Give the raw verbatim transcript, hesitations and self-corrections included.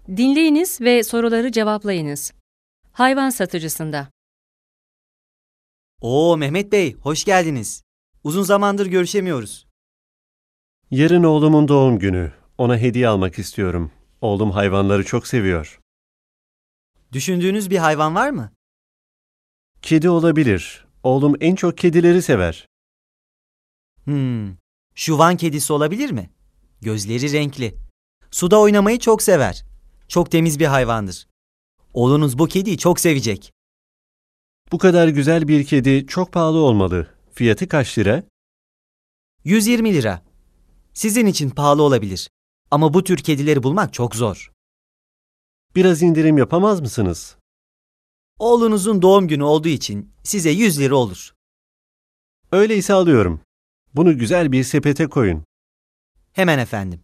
Dinleyiniz ve soruları cevaplayınız. Hayvan satıcısında. Oo Mehmet Bey, hoş geldiniz. Uzun zamandır görüşemiyoruz. Yarın oğlumun doğum günü. Ona hediye almak istiyorum. Oğlum hayvanları çok seviyor. Düşündüğünüz bir hayvan var mı? Kedi olabilir. Oğlum en çok kedileri sever. Hmm, şu Van kedisi olabilir mi? Gözleri renkli. Suda oynamayı çok sever. Çok temiz bir hayvandır. Oğlunuz bu kediyi çok sevecek. Bu kadar güzel bir kedi çok pahalı olmalı. Fiyatı kaç lira? yüz yirmi lira. Sizin için pahalı olabilir. Ama bu tür kedileri bulmak çok zor. Biraz indirim yapamaz mısınız? Oğlunuzun doğum günü olduğu için size yüz lira olur. Öyleyse alıyorum. Bunu güzel bir sepete koyun. Hemen efendim.